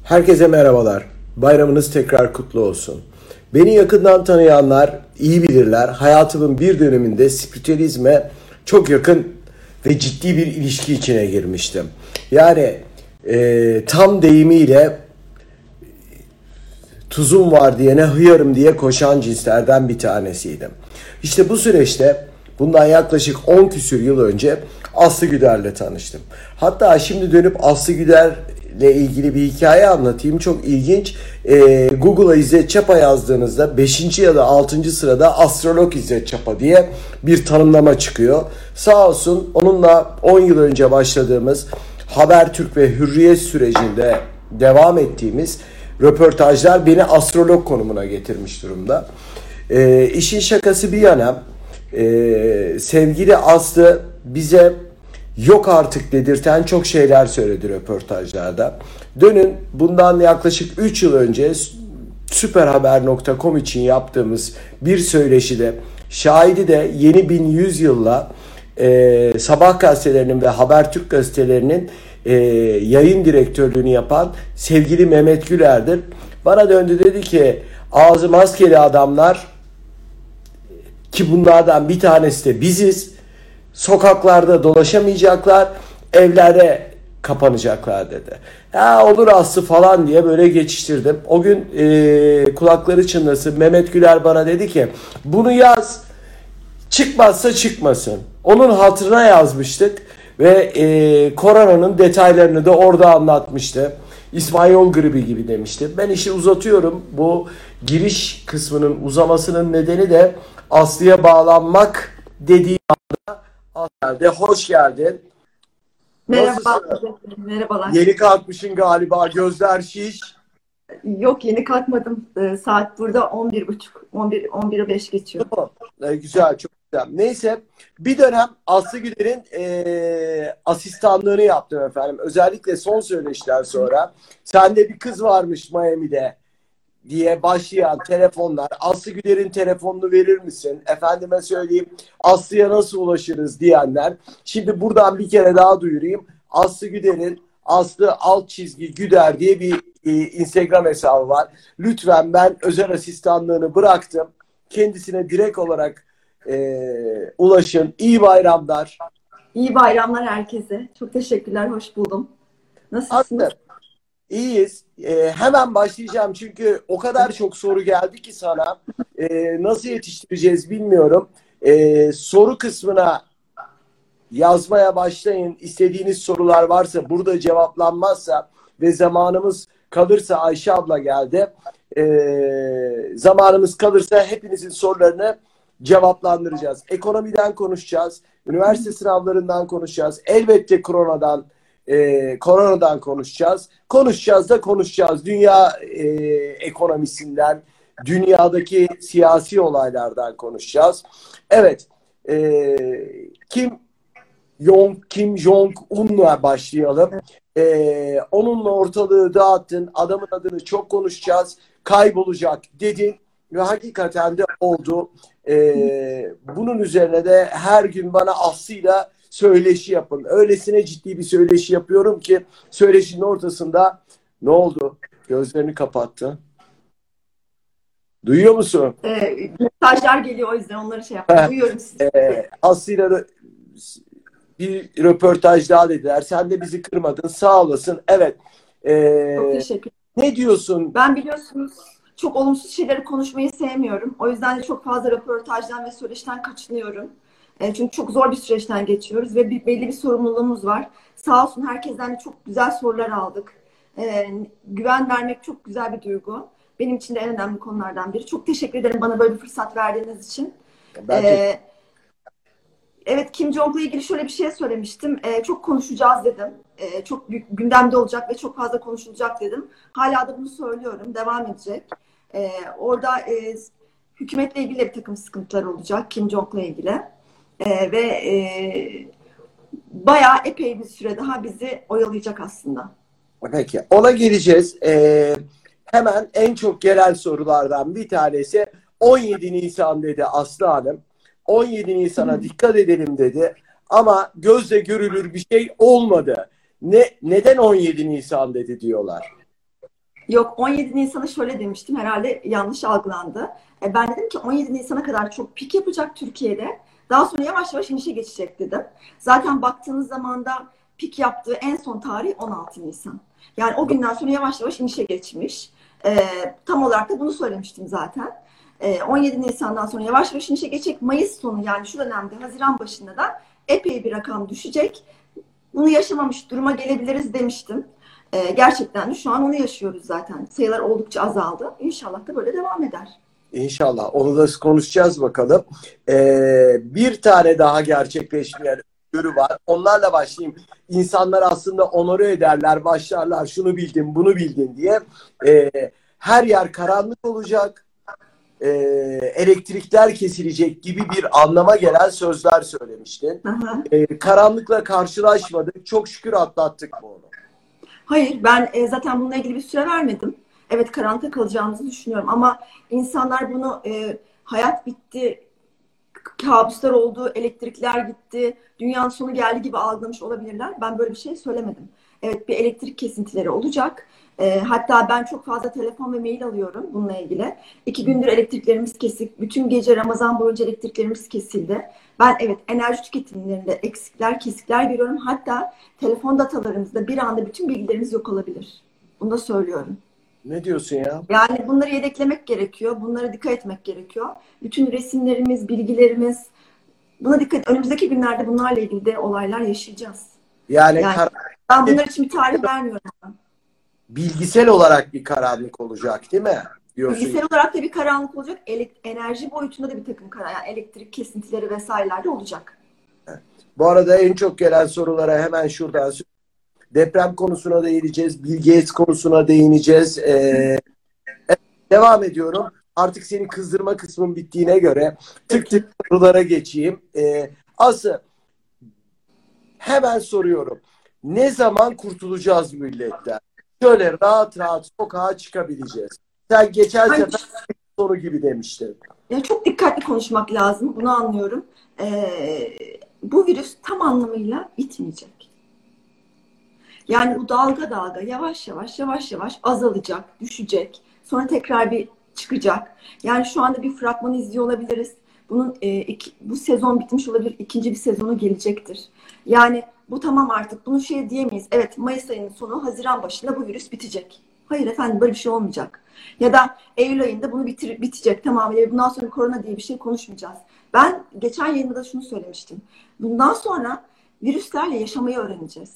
Herkese merhabalar. Bayramınız tekrar kutlu olsun. Beni yakından tanıyanlar iyi bilirler. Hayatımın bir döneminde spiritüalizme çok yakın ve ciddi bir ilişki içine girmiştim. Yani tam deyimiyle tuzum var diyene hıyarım diye koşan cinslerden bir tanesiydim. İşte bu süreçte bundan yaklaşık 10 küsür yıl önce Aslı Güder'le tanıştım. Hatta şimdi dönüp Aslı Güder'le ilgili bir hikaye anlatayım. Çok ilginç. Google'a İzzet Çapa yazdığınızda 5. ya da 6. sırada Astrolog İzzet Çapa diye bir tanımlama çıkıyor. Sağ olsun onunla 10 yıl önce başladığımız Habertürk ve Hürriyet sürecinde devam ettiğimiz röportajlar beni astrolog konumuna getirmiş durumda. İşin şakası bir yana sevgili Aslı bize yok artık dedirten çok şeyler söyledi röportajlarda. Dönün bundan yaklaşık 3 yıl önce süperhaber.com için yaptığımız bir söyleşide şahidi de Yeni 1100 yılla Sabah gazetelerinin ve Habertürk gazetelerinin yayın direktörlüğünü yapan sevgili Mehmet Güler'dir. Bana döndü dedi ki ağzı maskeli adamlar ki bunlardan bir tanesi de biziz. Sokaklarda dolaşamayacaklar, evlere kapanacaklar dedi. Ya olur Aslı falan diye böyle geçiştirdim. O gün kulakları çınlasın Mehmet Güler bana dedi ki bunu yaz, çıkmazsa çıkmasın. Onun hatırına yazmıştık ve koronanın detaylarını da orada anlatmıştı. İspanyol gribi gibi demişti. Ben işi uzatıyorum. Bu giriş kısmının uzamasının nedeni de Aslı'ya bağlanmak dediği anda hoş geldin. Merhaba, Nasılsın? merhabalar. Yeni kalkmışsın galiba. Gözler şiş. Yok yeni kalkmadım. Saat burada 11.30, 11'e 5 geçiyor. Güzel, çok güzel. Neyse, bir dönem Aslı Güler'in asistanlığını yaptım efendim. Özellikle son söyleşiden sonra. Sende bir kız varmış Miami'de diye başlayan telefonlar. Aslı Güler'in telefonunu verir misin? Efendime söyleyeyim Aslı'ya nasıl ulaşırız diyenler. Şimdi buradan bir kere daha duyurayım. Aslı Güler'in Aslı_Güder diye bir Instagram hesabı var. Lütfen ben özel asistanlığını bıraktım. Kendisine direkt olarak ulaşın. İyi bayramlar. İyi bayramlar herkese. Çok teşekkürler, hoş buldum. Nasılsınız? Aslı, İyiyiz. Hemen başlayacağım çünkü o kadar çok soru geldi ki sana. Nasıl yetiştireceğiz bilmiyorum. Soru kısmına yazmaya başlayın. İstediğiniz sorular varsa burada cevaplanmazsa ve zamanımız kalırsa Ayşe abla geldi. Zamanımız kalırsa hepinizin sorularını cevaplandıracağız. Ekonomiden konuşacağız. Üniversite sınavlarından konuşacağız. Elbette koronadan konuşacağız. Konuşacağız. Dünya ekonomisinden, dünyadaki siyasi olaylardan konuşacağız. Evet. Kim Jong-un'la başlayalım. Onunla ortalığı dağıttın. Adamın adını çok konuşacağız. Kaybolacak dedin. Ve hakikaten de oldu. Bunun üzerine de her gün bana Aslı'yla söyleşi yapın. Öylesine ciddi bir söyleşi yapıyorum ki söyleşinin ortasında ne oldu? Gözlerini kapattı. Duyuyor musun? Mesajlar geliyor o yüzden onları şey yaptım. Duyuyorum sizi. Aslı'yla da bir röportaj daha dediler. Sen de bizi kırmadın. Sağ olasın. Evet. Çok teşekkür ederim. Ne diyorsun? Ben biliyorsunuz çok olumsuz şeyleri konuşmayı sevmiyorum. O yüzden de çok fazla röportajdan ve söyleşten kaçınıyorum. Çünkü çok zor bir süreçten geçiyoruz ve belli bir sorumluluğumuz var. Sağ olsun herkesten de çok güzel sorular aldık. Güven vermek çok güzel bir duygu. Benim için de en önemli konulardan biri. Çok teşekkür ederim bana böyle bir fırsat verdiğiniz için. Evet, Kim Jong'la ilgili şöyle bir şey söylemiştim. Çok konuşacağız dedim. Çok büyük gündemde olacak ve çok fazla konuşulacak dedim. Hala da bunu söylüyorum. Devam edecek. Orada hükümetle ilgili bir takım sıkıntılar olacak. Kim Jong'la ilgili. Ve bayağı epey bir süre daha bizi oyalayacak aslında. Peki. Ona geleceğiz. Hemen en çok gelen sorulardan bir tanesi 17 Nisan dedi Aslı Hanım. 17 Nisan'a dikkat edelim dedi. Ama gözle görülür bir şey olmadı. Neden 17 Nisan dedi diyorlar. Yok, 17 Nisan'ı şöyle demiştim. Herhalde yanlış algılandı. Ben dedim ki 17 Nisan'a kadar çok pik yapacak Türkiye'de. Daha sonra yavaş yavaş inişe geçecek dedim. Zaten baktığınız zaman da pik yaptığı en son tarih 16 Nisan. Yani o günden sonra yavaş yavaş inişe geçmiş. Tam olarak da bunu söylemiştim zaten. 17 Nisan'dan sonra yavaş yavaş inişe geçecek. Mayıs sonu, yani şu dönemde Haziran başında da epey bir rakam düşecek. Bunu yaşamamış duruma gelebiliriz demiştim. Gerçekten de şu an onu yaşıyoruz zaten. Sayılar oldukça azaldı. İnşallah da böyle devam eder. İnşallah. Onu da konuşacağız bakalım. Bir tane daha gerçekleşmeyen öngörü var. Onlarla başlayayım. İnsanlar aslında onore ederler, başlarlar. Şunu bildin, bunu bildin diye. Her yer karanlık olacak. Elektrikler kesilecek gibi bir anlama gelen sözler söylemiştin. Aha. Karanlıkla karşılaşmadık. Çok şükür atlattık bunu. Hayır, ben zaten bununla ilgili bir süre vermedim. Evet, karanlıkta kalacağımızı düşünüyorum ama insanlar bunu hayat bitti, kabuslar oldu, elektrikler gitti, dünyanın sonu geldi gibi algılamış olabilirler. Ben böyle bir şey söylemedim. Evet, bir elektrik kesintileri olacak. Hatta ben çok fazla telefon ve mail alıyorum bununla ilgili. 2 gündür elektriklerimiz kesik. Bütün gece Ramazan boyunca elektriklerimiz kesildi. Ben evet, enerji tüketimlerinde eksikler, kesikler görüyorum. Hatta telefon datalarımızda bir anda bütün bilgilerimiz yok olabilir. Bunu da söylüyorum. Ne diyorsun ya? Yani bunları yedeklemek gerekiyor. Bunlara dikkat etmek gerekiyor. Bütün resimlerimiz, bilgilerimiz, buna dikkat. Önümüzdeki günlerde bunlarla ilgili de olaylar yaşayacağız. Yani Yani ben bunlar için bir tarih vermiyorum. bilgisel olarak bir karanlık olacak değil mi? Diyorsun. Bilgisayar olarak da bir karanlık olacak. Enerji boyutunda da bir takım yani elektrik kesintileri vesaireler de olacak. Bu arada en çok gelen sorulara hemen şuradan deprem konusuna değineceğiz. Bill Gates konusuna değineceğiz. Devam ediyorum. Artık seni kızdırma kısmın bittiğine göre tık tık sorulara geçeyim. Aslı, hemen soruyorum. Ne zaman kurtulacağız milletten? Şöyle rahat rahat sokağa çıkabileceğiz. Sen geçen Hani, sefer soru gibi demiştin. ya çok dikkatli konuşmak lazım. Bunu anlıyorum. Bu virüs tam anlamıyla bitmeyecek. Yani bu dalga dalga yavaş yavaş yavaş yavaş azalacak, düşecek. Sonra tekrar bir çıkacak. Yani şu anda bir fragman izliyor olabiliriz. Bunun bu sezon bitmiş olabilir. İkinci bir sezonu gelecektir. Yani bu tamam artık. Bunu şey diyemeyiz. Evet, Mayıs ayının sonu, Haziran başında bu virüs bitecek. Hayır efendim, böyle bir şey olmayacak. Ya da Eylül ayında bunu bitecek tamamıyla. Bundan sonra korona diye bir şey konuşmayacağız. Ben geçen yayında da şunu söylemiştim. Bundan sonra virüslerle yaşamayı öğreneceğiz.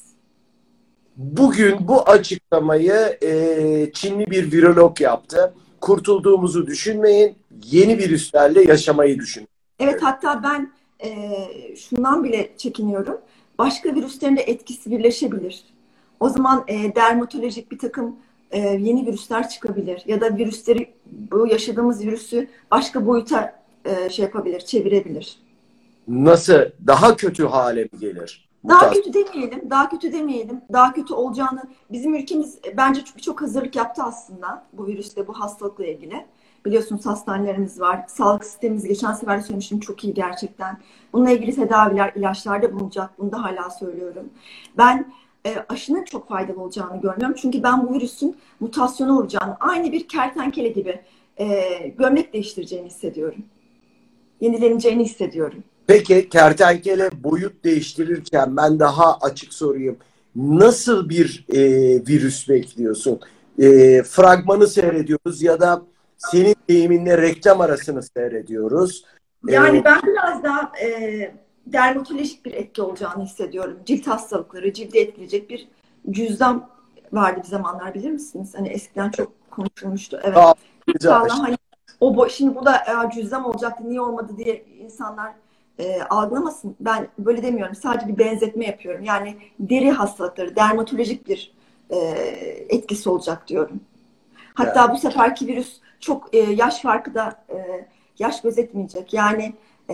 Bugün bu açıklamayı Çinli bir virolog yaptı. Kurtulduğumuzu düşünmeyin, yeni virüslerle yaşamayı düşünün. Evet, hatta ben şundan bile çekiniyorum. Başka virüslerin de etkisi birleşebilir. O zaman dermatolojik bir takım yeni virüsler çıkabilir. Ya da virüsleri, bu yaşadığımız virüsü başka boyuta şey yapabilir, çevirebilir. Nasıl? Daha kötü hale mi gelir? Daha kötü demeyelim, daha kötü demeyelim. Daha kötü olacağını bizim ülkemiz bence birçok hazırlık yaptı aslında bu virüsle, bu hastalıkla ilgili. Biliyorsunuz hastanelerimiz var. Sağlık sistemimiz, geçen sefer de söylemiştim, çok iyi gerçekten. Bununla ilgili tedaviler, ilaçlar da bulunacak. Bunu da hala söylüyorum. Ben aşının çok faydalı olacağını görmüyorum. Çünkü ben bu virüsün mutasyona uğrayacağını, aynı bir kertenkele gibi gömlek değiştireceğini hissediyorum. Yenileneceğini hissediyorum. Peki kertenkele boyut değiştirirken ben daha açık sorayım. Nasıl bir virüs bekliyorsun? Fragmanı seyrediyoruz ya da senin deyiminle reklam arasını seyrediyoruz. Yani ben biraz daha dermatolojik bir etki olacağını hissediyorum. Cilt hastalıkları, cildi etkileyecek bir cüzdan vardı bir zamanlar, bilir misiniz? Hani eskiden çok konuşulmuştu. Evet. İnşallah hani şimdi bu da cüzdan olacaktı, niye olmadı diye insanlar algılamasın. Ben böyle demiyorum. Sadece bir benzetme yapıyorum. Yani deri hastalıkları, dermatolojik bir etkisi olacak diyorum. Hatta evet, bu seferki virüs çok yaş farkı da yaş gözetmeyecek. Yani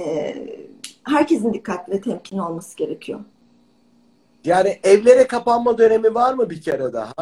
herkesin dikkatli ve temkinli olması gerekiyor. Yani evlere kapanma dönemi var mı bir kere daha?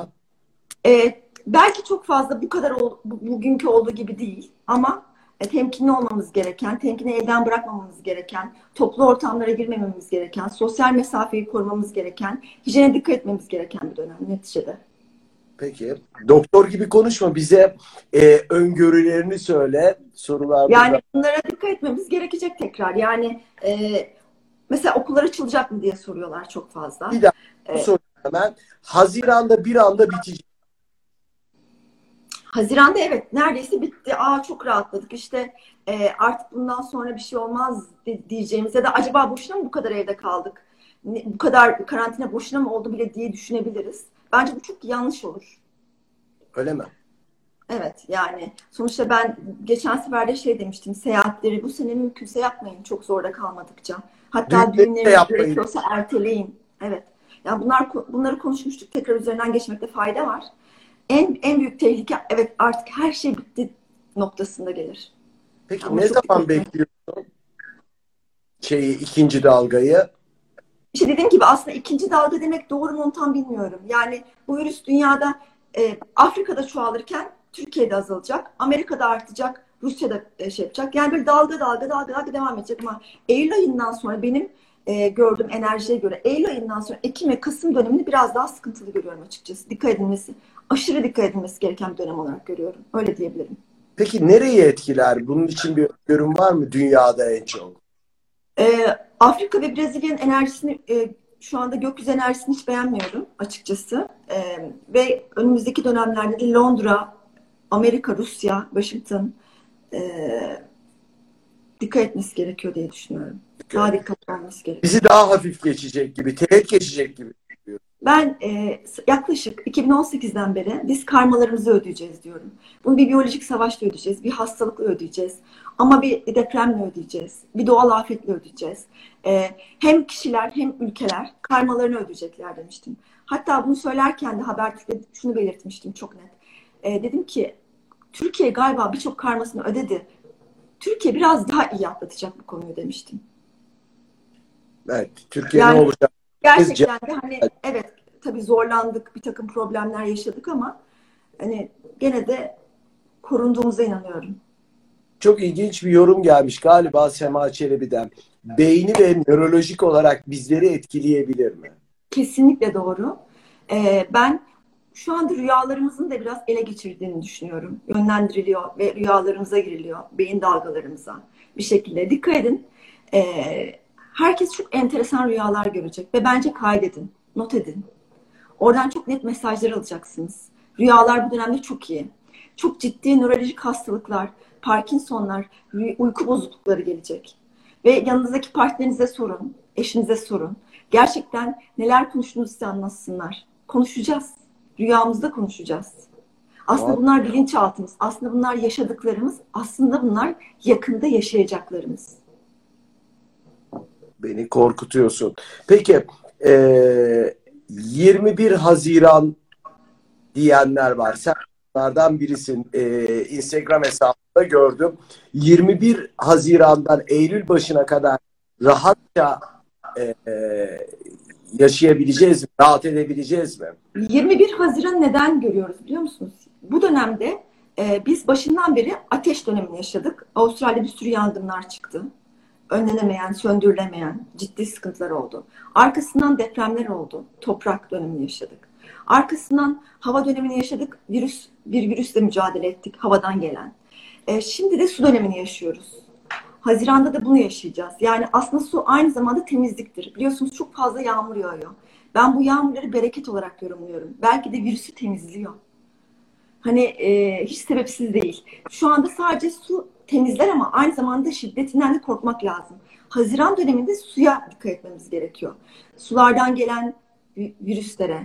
Belki çok fazla bu kadar bugünkü olduğu gibi değil ama temkinli olmamız gereken, temkini elden bırakmamamız gereken, toplu ortamlara girmememiz gereken, sosyal mesafeyi korumamız gereken, hijyene dikkat etmemiz gereken bir dönem neticede. Peki. Doktor gibi konuşma. Bize öngörülerini söyle. Sorular Yani burada. bunlara dikkat etmemiz gerekecek tekrar. Yani mesela okullar açılacak mı diye soruyorlar çok fazla. Bir daha E, soru hemen. Haziran'da bir anda bitecek. Haziran'da evet neredeyse bitti. Çok rahatladık. İşte artık bundan sonra bir şey olmaz diyeceğimiz ya da acaba boşuna mı bu kadar evde kaldık? Bu kadar karantina boşuna mı oldu bile diye düşünebiliriz. Bence bu çok yanlış olur. Öyle mi? Evet yani sonuçta ben geçen sefer de şey demiştim, seyahatleri bu sene mümkünse yapmayın çok zorda kalmadıkça. Hatta Düğünleri de düğünleriniz yapmayın. gerekiyorsa erteleyin. Evet. Yani bunları konuşmuştuk. Tekrar üzerinden geçmekte fayda var. En büyük tehlike evet artık her şey bitti noktasında gelir. Peki Ama ne çok dikkat zaman etmek. bekliyorsun ikinci dalgayı? İşte dediğim gibi aslında ikinci dalga demek doğru mu onu tam bilmiyorum. Yani bu virüs dünyada Afrika'da çoğalırken Türkiye'de azalacak. Amerika'da artacak. Rusya'da şey yapacak. Yani böyle dalga devam edecek ama Eylül ayından sonra benim gördüğüm enerjiye göre Eylül ayından sonra Ekim ve Kasım dönemini biraz daha sıkıntılı görüyorum açıkçası. Aşırı dikkat edilmesi gereken bir dönem olarak görüyorum. Öyle diyebilirim. Peki nereyi etkiler? Bunun için bir yorum var mı dünyada en çok? Afrika ve Brezilya'nın enerjisini şu anda gökyüzü enerjisini hiç beğenmiyorum açıkçası. Ve önümüzdeki dönemlerde de Londra, Amerika, Rusya, Washington dikkat etmesi gerekiyor diye düşünüyorum. Daha dikkatli olması gerekiyor. Bizi daha hafif geçecek gibi, teğet geçecek gibi. Ben yaklaşık 2018'den beri biz karmalarımızı ödeyeceğiz diyorum. Bunu bir biyolojik savaşla ödeyeceğiz, bir hastalıkla ödeyeceğiz. Ama bir depremle ödeyeceğiz, bir doğal afetle ödeyeceğiz. Hem kişiler hem ülkeler karmalarını ödeyecekler demiştim. Hatta bunu söylerken de Habertürk'te şunu belirtmiştim çok net. Dedim ki Türkiye galiba birçok karmasını ödedi. Türkiye biraz daha iyi atlatacak bu konuyu demiştim. Evet, Türkiye ne Yani olacak? gerçekten de hani evet tabii zorlandık, bir takım problemler yaşadık ama hani gene de korunduğumuza inanıyorum. Çok ilginç bir yorum gelmiş galiba Sema Çelebi'den. Beyni ve nörolojik olarak bizleri etkileyebilir mi? Kesinlikle doğru. Ben şu anda rüyalarımızın da biraz ele geçirdiğini düşünüyorum. Yönlendiriliyor ve rüyalarımıza giriliyor, beyin dalgalarımıza bir şekilde. Dikkat edin. Herkes çok enteresan rüyalar görecek ve bence kaydedin, not edin. Oradan çok net mesajlar alacaksınız. Rüyalar bu dönemde çok iyi. Çok ciddi nörolojik hastalıklar, Parkinsonlar, uyku bozuklukları gelecek. Ve yanınızdaki partnerinize sorun, eşinize sorun. Gerçekten neler konuştuğunuzu size anlatsınlar. Konuşacağız. Rüyamızda konuşacağız. Aslında bunlar bilinçaltımız. Aslında bunlar yaşadıklarımız. Aslında bunlar yakında yaşayacaklarımız. Beni korkutuyorsun. Peki 21 Haziran diyenler var. Sen onlardan birisin. Instagram hesabında gördüm. 21 Haziran'dan Eylül başına kadar rahatça e, yaşayabileceğiz mi? Rahat edebileceğiz mi? 21 Haziran neden görüyoruz biliyor musunuz? Bu dönemde biz başından beri ateş dönemini yaşadık. Avustralya'da bir sürü yangınlar çıktı. Önlenemeyen, söndürülemeyen ciddi sıkıntılar oldu. Arkasından depremler oldu. Toprak dönemini yaşadık. Arkasından hava dönemini yaşadık. Bir virüsle mücadele ettik havadan gelen. Şimdi de su dönemini yaşıyoruz. Haziran'da da bunu yaşayacağız. Yani aslında su aynı zamanda temizliktir. Biliyorsunuz çok fazla yağmur yağıyor. Ben bu yağmurları bereket olarak yorumluyorum. Belki de virüsü temizliyor. Hani hiç sebepsiz değil. Şu anda sadece su temizler ama aynı zamanda şiddetinden de korkmak lazım. Haziran döneminde suya dikkat etmemiz gerekiyor. Sulardan gelen virüslere,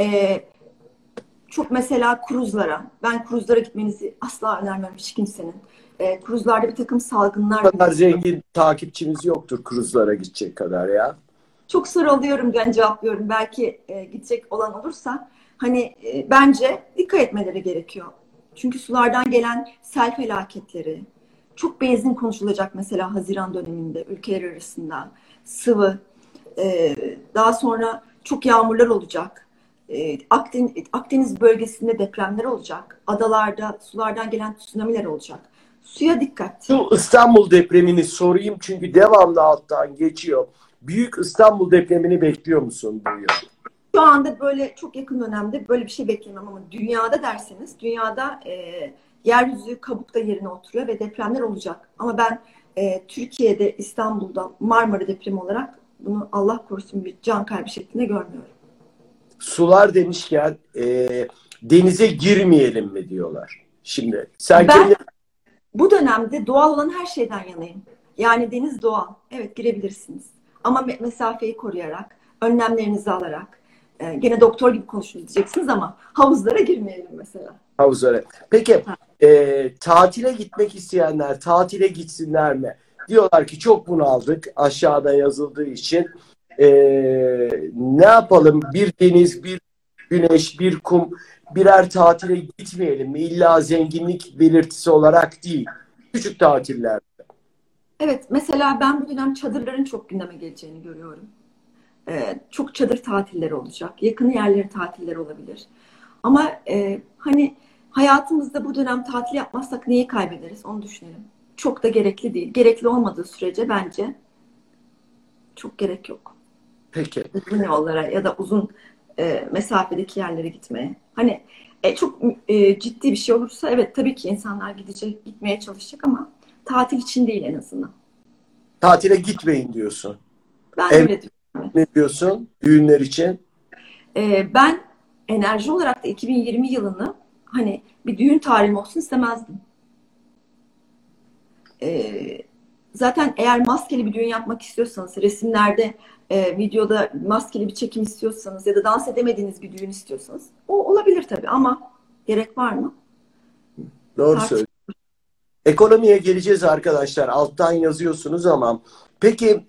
çok mesela kruzlara. Ben kruzlara gitmenizi asla önermem hiç kimsenin. Kruzlarda bir takım salgınlar Bu kadar görülüyor. zengin takipçimiz yoktur kruzlara gidecek kadar ya. Çok soru alıyorum ben cevaplıyorum. Belki gidecek olan olursa hani bence dikkat etmeleri gerekiyor. Çünkü sulardan gelen sel felaketleri çok benzin konuşulacak mesela Haziran döneminde ülkeler arasında sıvı daha sonra çok yağmurlar olacak. Akdeniz bölgesinde depremler olacak. Adalarda sulardan gelen tsunamiler olacak. Suya dikkat. Şu İstanbul depremini sorayım çünkü devamlı alttan geçiyor. Büyük İstanbul depremini bekliyor musun bu yıl? Şu anda böyle çok yakın dönemde böyle bir şey beklemem ama dünyada derseniz dünyada yeryüzü kabukta yerine oturuyor ve depremler olacak. Ama ben Türkiye'de, İstanbul'da Marmara depremi olarak bunu Allah korusun bir can kaybı şeklinde görmüyorum. Sular demişken denize girmeyelim mi diyorlar. Şimdi sen Ben kendi bu dönemde doğal olan her şeyden yanayım. Yani deniz doğal. Evet girebilirsiniz. Ama mesafeyi koruyarak, önlemlerinizi alarak, gene doktor gibi konuşun diyeceksiniz ama havuzlara girmeyelim mesela. havuzlara. Peki Ha. tatile gitmek isteyenler tatile gitsinler mi? Diyorlar ki çok bunaldık aşağıda yazıldığı için. E, ne yapalım? Bir deniz, bir güneş, bir kum, birer tatile gitmeyelim mi? İlla zenginlik belirtisi olarak değil. Küçük tatiller. Evet, mesela ben bu dönem çadırların çok gündeme geleceğini görüyorum. Çok çadır tatilleri olacak. Yakın yerleri tatiller olabilir. Ama hani hayatımızda bu dönem tatil yapmazsak neyi kaybederiz onu düşünelim. Çok da gerekli değil. Gerekli olmadığı sürece bence çok gerek yok. Peki. Uzun yollara ya da uzun mesafedeki yerlere gitmeye. Hani çok ciddi bir şey olursa evet tabii ki insanlar gidecek, gitmeye çalışacak ama tatil için değil en azından. Tatile gitmeyin diyorsun. Ben Ev öyle diyorum. ne diyorsun? Düğünler için. Ben enerji olarak da 2020 yılını hani bir düğün tarihim olsun istemezdim. Ee, Zaten eğer maskeli bir düğün yapmak istiyorsanız, resimlerde, videoda maskeli bir çekim istiyorsanız ya da dans edemediğiniz bir düğün istiyorsanız o olabilir tabii ama gerek var mı? Doğru Tartış. söylüyorsun. Ekonomiye geleceğiz arkadaşlar. Alttan yazıyorsunuz ama peki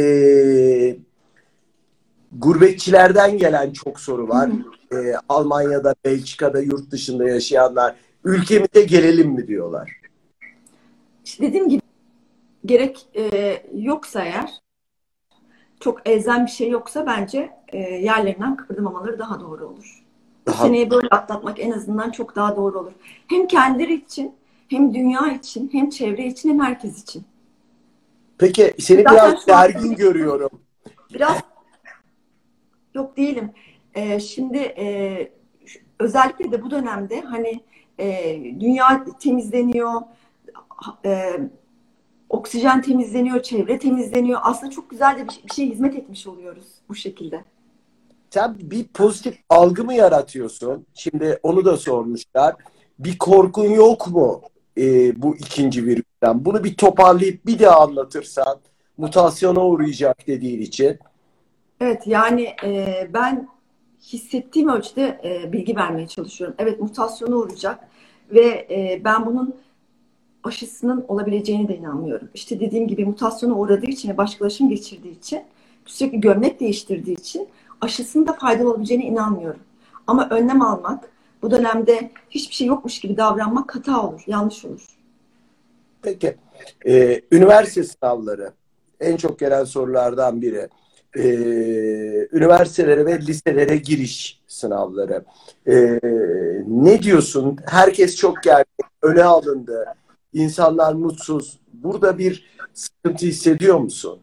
gurbetçilerden gelen çok soru var. Almanya'da, Belçika'da, yurt dışında yaşayanlar ülkemize gelelim mi diyorlar. İşte dediğim gibi gerek yoksa eğer çok elzem bir şey yoksa bence yerlerinden kıpırdamamaları daha doğru olur. Bu Daha seneyi böyle atlatmak en azından çok daha doğru olur. Hem kendileri için, hem dünya için, hem çevre için, hem herkes için. Peki seni Zaten biraz şu an gergin görüyorum. biraz yok değilim. Şimdi özellikle de bu dönemde hani dünya temizleniyor, e, oksijen temizleniyor, çevre temizleniyor. Aslında çok güzel de bir şeye hizmet etmiş oluyoruz bu şekilde. Sen bir pozitif algı mı yaratıyorsun? Şimdi onu da sormuşlar. Bir korkun yok mu bu ikinci virüsten? Bunu bir toparlayıp bir daha anlatırsan mutasyona uğrayacak dediğin için. Evet yani ben hissettiğim ölçüde bilgi vermeye çalışıyorum. Evet mutasyona uğrayacak ve ben bunun aşısının olabileceğine de inanmıyorum. İşte dediğim gibi mutasyona uğradığı için ve başkalaşım geçirdiği için sürekli gömlek değiştirdiği için aşısının da faydalı olabileceğine inanmıyorum. Ama önlem almak, bu dönemde hiçbir şey yokmuş gibi davranmak hata olur, yanlış olur. Peki. Üniversite sınavları en çok gelen sorulardan biri. Üniversitelere ve liselere giriş sınavları. Ne diyorsun? Herkes çok gergin, öne alındı. İnsanlar mutsuz. Burada bir sıkıntı hissediyor musun?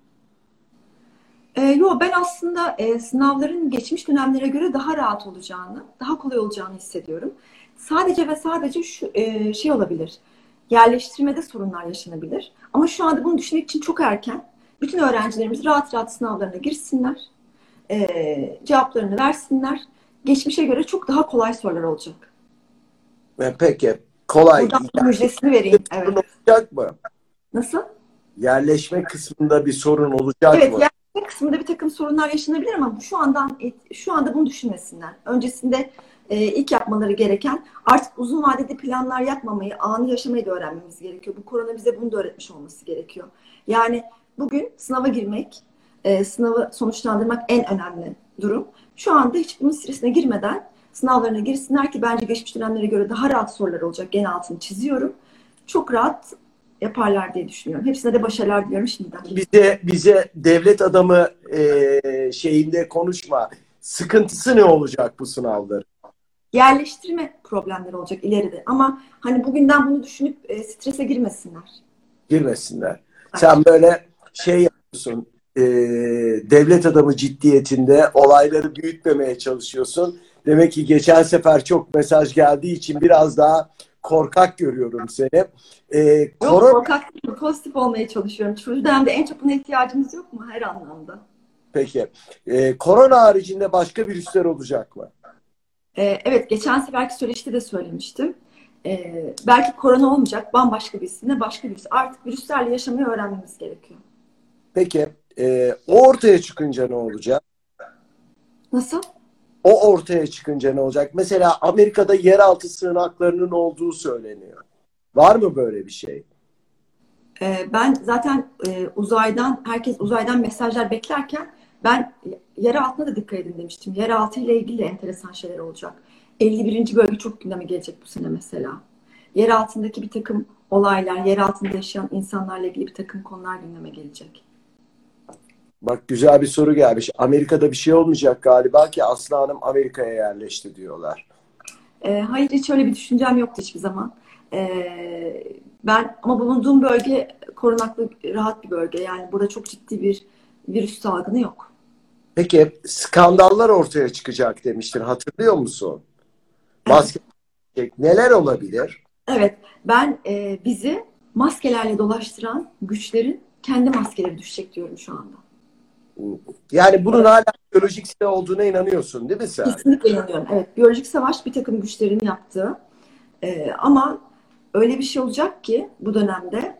Ben aslında sınavların geçmiş dönemlere göre daha rahat olacağını, daha kolay olacağını hissediyorum. Sadece ve sadece şu şey olabilir. Yerleştirmede sorunlar yaşanabilir. Ama şu anda bunu düşünmek için çok erken. Bütün öğrencilerimiz rahat rahat sınavlarına girsinler. Cevaplarını versinler. Geçmişe göre çok daha kolay sorular olacak. Peki. Kolay. Buradan müjdesini vereyim. Sorun Evet. olacak mı? Nasıl? Yerleşme kısmında bir sorun olacak Evet, mı? yani kısmında bir takım sorunlar yaşanabilir ama şu anda bunu düşünmesinler. Öncesinde ilk yapmaları gereken artık uzun vadede planlar yapmamayı, anı yaşamayı da öğrenmemiz gerekiyor. Bu korona bize bunu da öğretmiş olması gerekiyor. Yani bugün sınava girmek, sınavı sonuçlandırmak en önemli durum. Şu anda hiç bunun stresine girmeden sınavlarına girsinler ki bence geçmiş dönemlere göre daha rahat sorular olacak. Gene altını çiziyorum. Çok rahat yaparlar diye düşünüyorum. Hepsine de başarılar diliyorum şimdiden. Bize devlet adamı şeyinde konuşma. Sıkıntısı ne olacak bu sınavların? Yerleştirme problemleri olacak ileride. Ama hani bugünden bunu düşünüp strese girmesinler. Girmesinler. Hayır. Sen böyle şey yapıyorsun. e, devlet adamı ciddiyetinde olayları büyütmemeye çalışıyorsun. Demek ki geçen sefer çok mesaj geldiği için biraz daha korkak görüyorum seni. Yok, Korona korkak değilim, pozitif olmaya çalışıyorum. Şu dönemde en çok buna ihtiyacımız yok mu her anlamda? peki. Korona haricinde başka virüsler olacak mı? Evet, geçen seferki söyleşte de söylemiştim. Belki korona olmayacak, bambaşka birisine başka birisi. Artık virüslerle yaşamayı öğrenmemiz gerekiyor. Peki o ortaya çıkınca ne olacak? Nasıl? O ortaya çıkınca ne olacak? Mesela Amerika'da yeraltı sığınaklarının olduğu söyleniyor. Var mı böyle bir şey? Ben zaten herkes uzaydan mesajlar beklerken ben yer altına da dikkat edin demiştim. Yer altı ile ilgili de enteresan şeyler olacak. 51. bölge çok gündeme gelecek bu sene mesela. Yer altındaki bir takım olaylar, yer altında yaşayan insanlarla ilgili bir takım konular gündeme gelecek. Bak güzel bir soru gelmiş. Amerika'da bir şey olmayacak galiba ki Aslı Hanım Amerika'ya yerleşti diyorlar. Hayır, hiç öyle bir düşüncem yoktu hiçbir zaman. Ben ama bulunduğum bölge korunaklı, rahat bir bölge. Yani burada çok ciddi bir virüs salgını yok. Peki skandallar ortaya çıkacak demiştin. Hatırlıyor musun? Evet. Maske neler olabilir? Evet, ben bizi maskelerle dolaştıran güçlerin kendi maskeleri düşecek diyorum şu anda. Yani bunun hala biyolojik silah olduğuna inanıyorsun değil mi sen? Kesinlikle inanıyorum. Evet, biyolojik savaş bir takım güçlerin yaptığı. Ama öyle bir şey olacak ki bu dönemde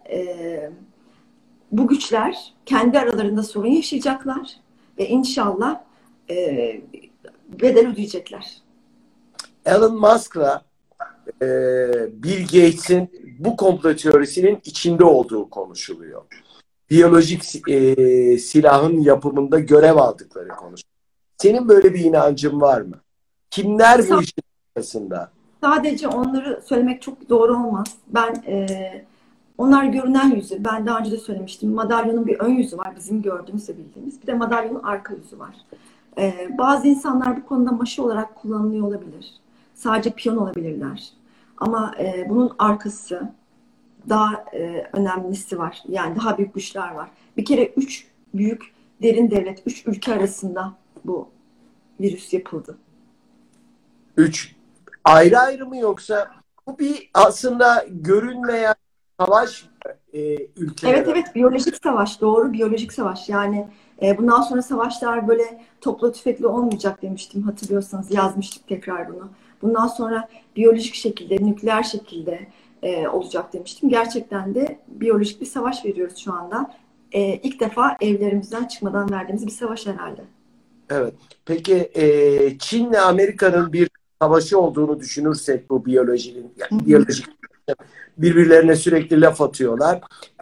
bu güçler kendi aralarında sorun yaşayacaklar ve inşallah e, bedel ödeyecekler. Elon Musk'la e, Bill Gates'in bu komplo teorisinin içinde olduğu konuşuluyor. Biyolojik silahın yapımında görev aldıkları konuşuluyor. Senin böyle bir inancın var mı? Kimler bu işin arasında? Sadece onları söylemek çok doğru olmaz. Onlar görünen yüzü. Ben daha önce de söylemiştim. Madalyonun bir ön yüzü var. Bizim gördüğümüz ve bildiğimiz. Bir de madalyonun arka yüzü var. Bazı insanlar bu konuda maşı olarak kullanılıyor olabilir. Sadece piyon olabilirler. Ama bunun arkası daha önemlisi var. Yani daha büyük güçler var. Bir kere üç büyük derin devlet, üç ülke arasında bu virüs yapıldı. Üç ayrı ayrı mı yoksa bu bir aslında görünmeyen savaş ülkeler Evet, arasında? evet, biyolojik savaş, doğru, biyolojik savaş. Yani bundan sonra savaşlar böyle toplu tüfekli olmayacak demiştim, hatırlıyorsanız yazmıştık tekrar bunu. Bundan sonra biyolojik şekilde, nükleer şekilde olacak demiştim. Gerçekten de biyolojik bir savaş veriyoruz şu anda. İlk defa evlerimizden çıkmadan verdiğimiz bir savaş herhalde. Evet. Peki Çin'le Amerika'nın bir savaşı olduğunu düşünürsek bu biyolojinin Hı yani hı. biyolojik birbirlerine sürekli laf atıyorlar.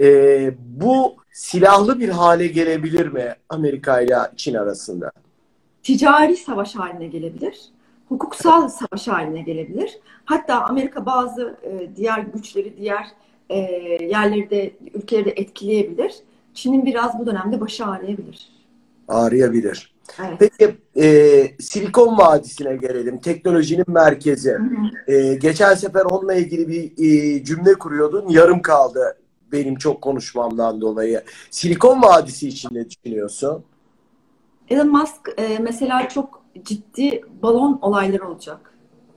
Bu silahlı bir hale gelebilir mi Amerika ile Çin arasında? Ticari savaş haline gelebilir. Hukuksal savaş haline gelebilir. Hatta Amerika bazı diğer güçleri, diğer e, yerleri de, ülkeleri de etkileyebilir. Çin'in biraz bu dönemde başı ağrıyabilir. Ağrıyabilir. Evet. Peki Silikon Vadisi'ne gelelim. Teknolojinin merkezi. Hı hı. Geçen sefer onunla ilgili bir cümle kuruyordun. Yarım kaldı benim çok konuşmamdan dolayı. Silikon Vadisi için ne düşünüyorsun? Elon Musk mesela çok ciddi balon olayları olacak.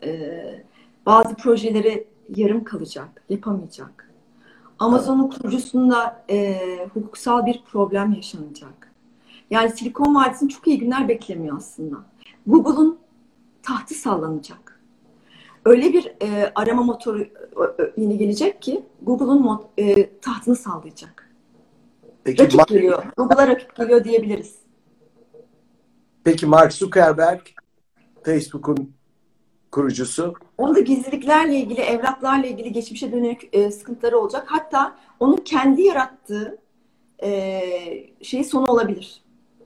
Bazı projeleri yarım kalacak, yapamayacak. Evet. Amazon'un kurucusunda hukuksal bir problem yaşanacak. Yani Silikon Vadisi'nin çok iyi günler beklemiyor aslında. Google'un tahtı sallanacak. Öyle bir arama motoru yeni gelecek ki Google'un tahtını sallayacak. Peki, Rakip geliyor. Google'a rakip geliyor diyebiliriz. peki Mark Zuckerberg, Facebook'un kurucusu. Onda gizliliklerle ilgili, evraklarla ilgili geçmişe dönük sıkıntıları olacak. Hatta onun kendi yarattığı şeyi sonu olabilir.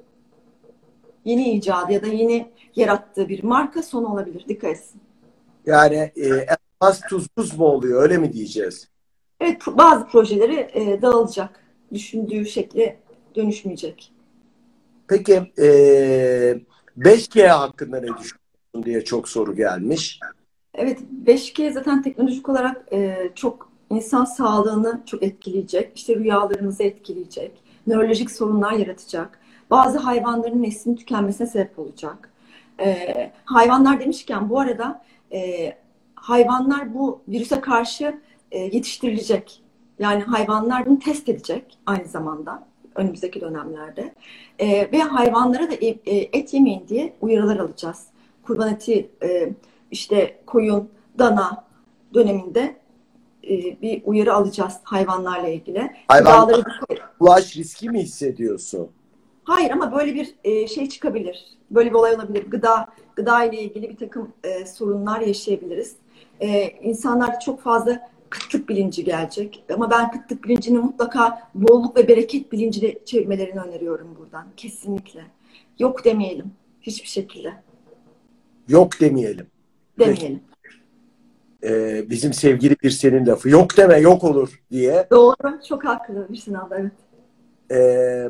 Yeni icadı ya da yeni yarattığı bir marka sonu olabilir. Dikkat etsin. Yani az tuz buz mu oluyor öyle mi diyeceğiz? Evet, bazı projeleri dağılacak. Düşündüğü şekle dönüşmeyecek. Peki 5G hakkında ne düşünüyorsun diye çok soru gelmiş. Evet, 5G zaten teknolojik olarak çok insan sağlığını çok etkileyecek. İşte rüyalarımızı etkileyecek. nörolojik sorunlar yaratacak. Bazı hayvanların neslinin tükenmesine sebep olacak. Hayvanlar demişken bu arada hayvanlar bu virüse karşı yetiştirilecek. Yani hayvanlar bunu test edecek aynı zamanda önümüzdeki dönemlerde. Ve hayvanlara da et yemeyin diye uyarılar alacağız. Kurban eti, işte koyun, dana döneminde bir uyarı alacağız hayvanlarla ilgili. Hayvanlar bulaş riski mi hissediyorsun? Hayır ama böyle bir şey çıkabilir. Böyle bir olay olabilir. Gıda ile ilgili bir takım sorunlar yaşayabiliriz. İnsanlar çok fazla kıtlık bilinci gelecek. Ama ben kıtlık bilincini mutlaka bolluk ve bereket bilinciyle çevirmelerini öneriyorum buradan. Kesinlikle. Yok demeyelim. Hiçbir şekilde. Yok demeyelim. Demeyelim. Bizim sevgili bir senin lafı. Yok deme yok olur diye. Doğru. Çok haklı bir abla. Evet. Ee,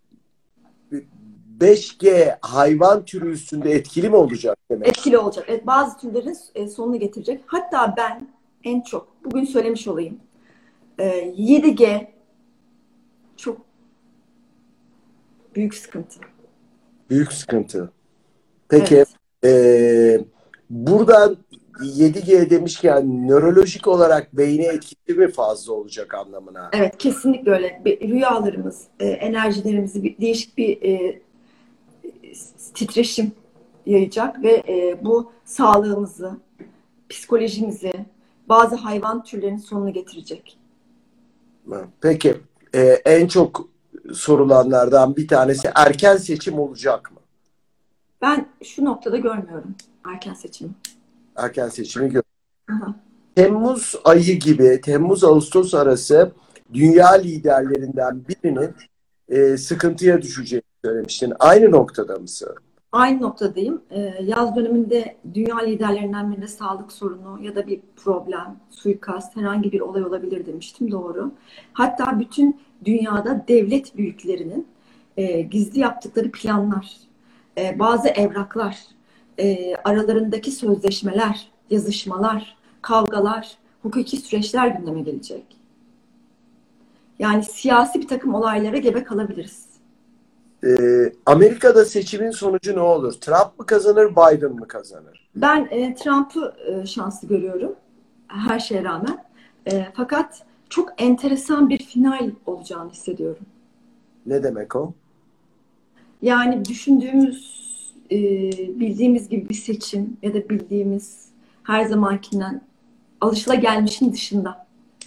5G hayvan türü üstünde etkili mi olacak demek? Etkili olacak. Evet, bazı türlerin sonunu getirecek. Hatta ben en çok bugün söylemiş olayım. 7G çok büyük sıkıntı. Büyük sıkıntı. Peki Evet. buradan 7G demişken nörolojik olarak beyne etkisi mi fazla olacak anlamına? Evet, kesinlikle öyle. Rüyalarımız, enerjilerimizi değişik bir titreşim yayacak ve bu sağlığımızı, psikolojimizi, bazı hayvan türlerinin sonunu getirecek. Peki en çok sorulanlardan bir tanesi erken seçim olacak mı? Ben şu noktada görmüyorum erken seçimi. Erken seçimi görüyorum. Temmuz ayı gibi, Temmuz-Ağustos arası dünya liderlerinden birinin sıkıntıya düşeceğini söylemiştin. Aynı noktada mısın? Aynı noktadayım. Yaz döneminde dünya liderlerinden birinde sağlık sorunu ya da bir problem, suikast, herhangi bir olay olabilir demiştim. Doğru. Hatta bütün dünyada devlet büyüklerinin gizli yaptıkları planlar, bazı evraklar, aralarındaki sözleşmeler, yazışmalar, kavgalar, hukuki süreçler gündeme gelecek. Yani siyasi bir takım olaylara gebe kalabiliriz. Amerika'da seçimin sonucu ne olur? Trump mı kazanır, Biden mı kazanır? Ben Trump'ı şanslı görüyorum her şeye rağmen. Fakat çok enteresan bir final olacağını hissediyorum. Ne demek o? Yani düşündüğümüz, bildiğimiz gibi bir seçim ya da bildiğimiz her zamankinden alışılagelmişin dışında.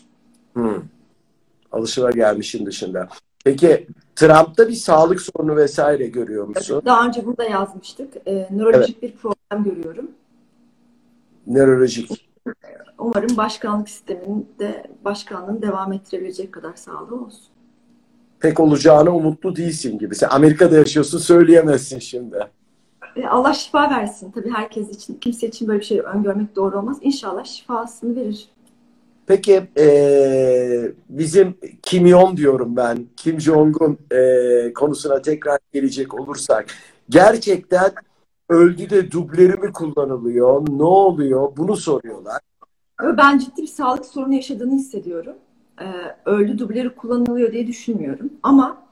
Alışılagelmişin dışında. Peki Trump'ta bir sağlık sorunu vesaire görüyor musun? Daha önce burada yazmıştık. Nörolojik bir problem görüyorum. Nörolojik. Umarım başkanlık sisteminde başkanlığını devam ettirebilecek kadar sağlığı olsun. Pek olacağına umutlu değilsin gibi. Sen Amerika'da yaşıyorsun, söyleyemezsin şimdi. Allah şifa versin. Tabii herkes için, kimse için böyle bir şey öngörmek doğru olmaz. İnşallah şifasını verir. Peki bizim Kim Jong diyorum ben, Kim Jong-un konusuna tekrar gelecek olursak, gerçekten öldü de dubleri mi kullanılıyor, ne oluyor bunu soruyorlar. Ben ciddi bir sağlık sorunu yaşadığını hissediyorum. Öldü dubleri kullanılıyor diye düşünmüyorum. Ama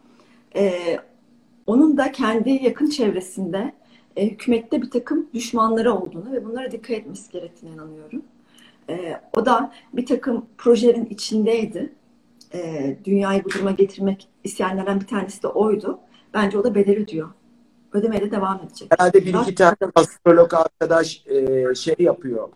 onun da kendi yakın çevresinde hükümette bir takım düşmanları olduğunu ve bunlara dikkat etmesi gerektiğine inanıyorum. O da bir takım projelerin içindeydi. Dünyayı bu duruma getirmek isteyenlerden bir tanesi de oydu. Bence o da bedel ödüyor. Ödemeye de devam edecek. Herhalde bir iki tane astrolog arkadaş şey yapıyor.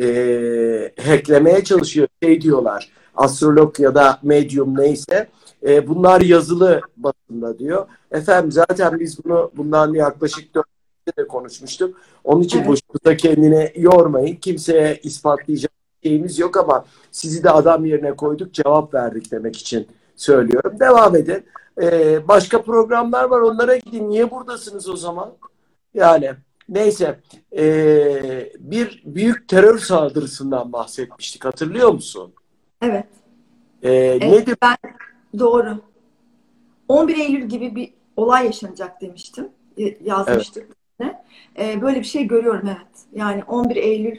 Hacklemeye çalışıyor. Şey diyorlar. Astrolog ya da medium neyse. Bunlar yazılı basında diyor. Efendim zaten biz bundan yaklaşık 4 de konuşmuştuk. Onun için boşuna kendini yormayın. Kimseye ispatlayacak şeyimiz yok ama sizi de adam yerine koyduk, cevap verdik demek için söylüyorum. Devam edin. Başka programlar var. Onlara gidin. Niye buradasınız o zaman? Yani neyse. Bir büyük terör saldırısından bahsetmiştik. Hatırlıyor musun? Evet. Nedir? Doğru. 11 Eylül gibi bir olay yaşanacak demiştim. Yazmıştık. Evet. Böyle bir şey görüyorum, evet. Yani 11 Eylül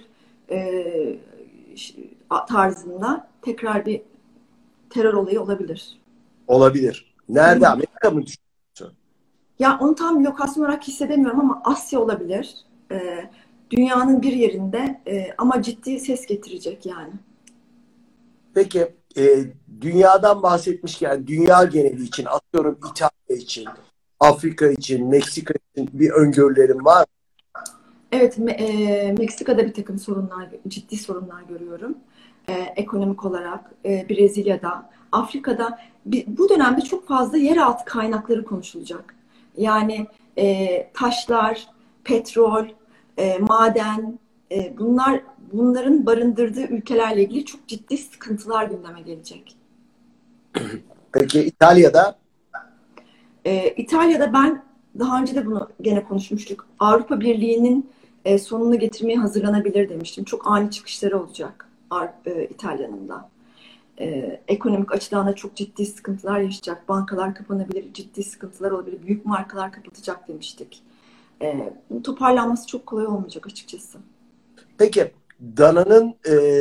tarzında tekrar bir terör olayı olabilir. Olabilir. Nerede? Amerika mı düşünüyorsun? Ya onu tam lokasyon olarak hissedemiyorum ama Asya olabilir. Dünyanın bir yerinde ama ciddi ses getirecek yani. Peki dünyadan bahsetmişken dünya geneli için atıyorum İtalya için, Afrika için, Meksika için bir öngörülerim var. Evet, Meksika'da bir takım sorunlar, ciddi sorunlar görüyorum. Ekonomik olarak, Brezilya'da, Afrika'da bu dönemde çok fazla yeraltı kaynakları konuşulacak. Yani taşlar, petrol, maden, bunların barındırdığı ülkelerle ilgili çok ciddi sıkıntılar gündeme gelecek. Peki İtalya'da İtalya'da ben daha önce de bunu gene konuşmuştuk. Avrupa Birliği'nin sonunu getirmeye hazırlanabilir demiştim. Çok ani çıkışları olacak İtalya'nın da. Ekonomik açıdan da çok ciddi sıkıntılar yaşayacak. Bankalar kapanabilir, ciddi sıkıntılar olabilir. Büyük markalar kapatacak demiştik. Toparlanması çok kolay olmayacak açıkçası. peki dananın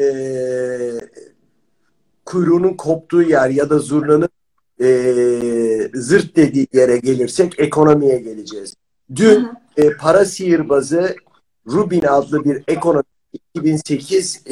kuyruğunun koptuğu yer ya da zurnanın zırt dediği yere gelirsek ekonomiye geleceğiz. Dün para sihirbazı Rubin adlı bir ekonomi 2008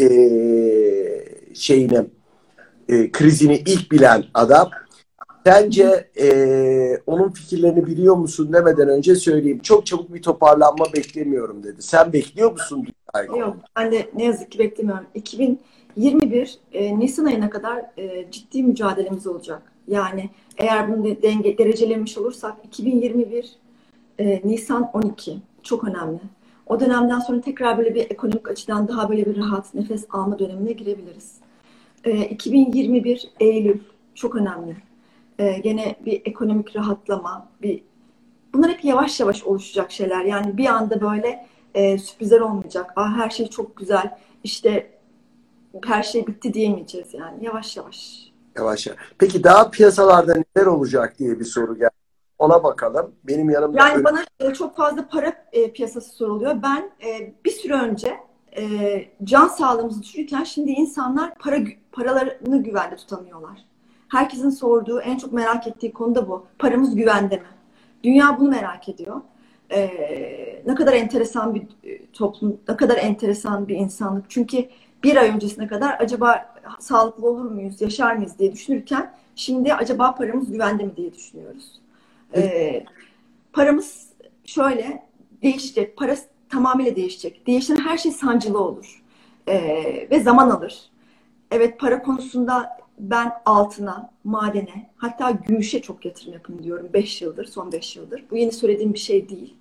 şeyini krizini ilk bilen adam. Sence onun fikirlerini biliyor musun demeden önce söyleyeyim. Çok çabuk bir toparlanma beklemiyorum dedi. Sen bekliyor musun dünya Yok, ekonomisi? ben de ne yazık ki beklemiyorum. 2021 Nisan ayına kadar ciddi mücadelemiz olacak. Yani eğer bunu derecelemiş olursak 2021 Nisan 12 çok önemli. O dönemden sonra tekrar böyle bir ekonomik açıdan daha böyle bir rahat nefes alma dönemine girebiliriz. 2021 Eylül çok önemli. Gene bir ekonomik rahatlama, bunlar hep yavaş yavaş oluşacak şeyler. Yani bir anda böyle sürprizler olmayacak. Her şey çok güzel, işte her şey bitti diyemeyeceğiz yani. Yavaş yavaş. Yavaş yavaş. Peki daha piyasalarda neler olacak diye bir soru geldi. Ona bakalım. Benim yanımda Yani bana çok fazla para piyasası soruluyor. Ben bir süre önce can sağlığımızı düşünürken şimdi insanlar paralarını güvende tutamıyorlar. Herkesin sorduğu, en çok merak ettiği konu da bu. Paramız güvende mi? Dünya bunu merak ediyor. Ne kadar enteresan bir toplum, ne kadar enteresan bir insanlık. Çünkü bir ay öncesine kadar acaba sağlıklı olur muyuz, yaşar mıyız diye düşünürken şimdi acaba paramız güvende mi diye düşünüyoruz. Ee, Paramız şöyle değişecek. Para tamamıyla değişecek. Değişen her şey sancılı olur. Ve zaman alır. Evet, para konusunda ben altına, madene, hatta gümüşe çok yatırım yapın diyorum 5 yıldır, son 5 yıldır. Bu yeni söylediğim bir şey değil.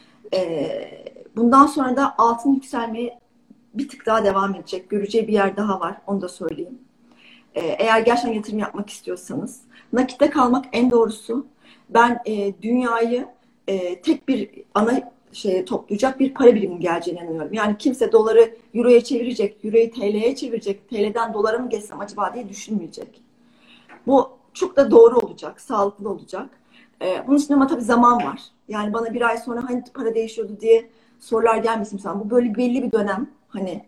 Bundan sonra da altın yükselmeye bir tık daha devam edecek. Göreceği bir yer daha var, onu da söyleyeyim. Eğer gerçekten yatırım yapmak istiyorsanız nakitte kalmak en doğrusu. Ben dünyayı tek bir ana şeye toplayacak bir para birimi geleceğine inanıyorum. Yani kimse doları euroya çevirecek, euroyu TL'ye çevirecek, TL'den dolara mı geçsem acaba diye düşünmeyecek. Bu çok da doğru olacak, sağlıklı olacak. Bunun için ama tabii zaman var. Yani bana bir ay sonra hani para değişiyordu diye sorular gelmesin sana. Bu böyle belli bir dönem hani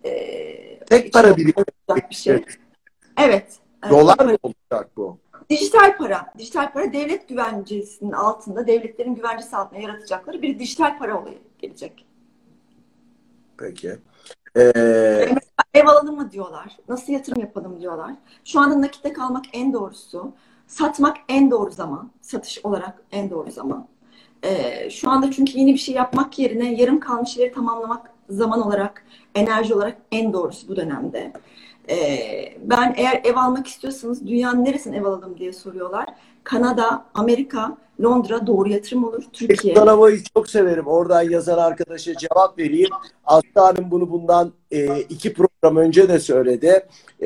tek içinde para birimi olacak bir şey. Evet. dolar mı olacak bu? Dijital para. Dijital para devlet güvencesinin altında, devletlerin güvencesi altında yaratacakları bir dijital para olayı gelecek. Peki. Mesela ev alalım mı diyorlar. Nasıl yatırım yapalım diyorlar. Şu anda nakitte kalmak en doğrusu. Satmak en doğru zaman. Satış olarak en doğru zaman. Şu anda çünkü yeni bir şey yapmak yerine yarım kalmış şeyleri tamamlamak zaman olarak, enerji olarak en doğrusu bu dönemde. Ben eğer ev almak istiyorsanız dünyanın neresine ev alalım diye soruyorlar. Kanada, Amerika, Londra doğru yatırım olur. Türkiye. Kudanava'yı çok severim. Oradan yazan arkadaşa cevap vereyim. Aslı Hanım bunu bundan 2 program önce de söyledi.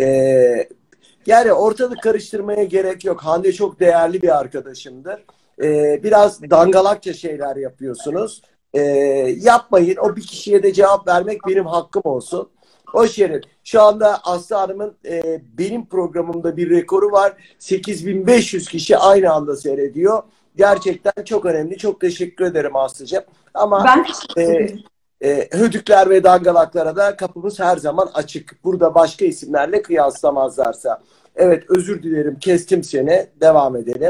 Yani ortalık karıştırmaya gerek yok. Hande çok değerli bir arkadaşımdır. Biraz dangalakça şeyler yapıyorsunuz. Yapmayın. O bir kişiye de cevap vermek benim hakkım olsun. Hoş yerin. Şu anda Aslı Hanım'ın benim programımda bir rekoru var. 8500 kişi aynı anda seyrediyor. Gerçekten çok önemli. Çok teşekkür ederim Aslı'cığım. Ama Ben teşekkür ederim. hödükler ve dangalaklara da kapımız her zaman açık. Burada başka isimlerle kıyaslamazlarsa. Evet, özür dilerim. Kestim seni. Devam edelim.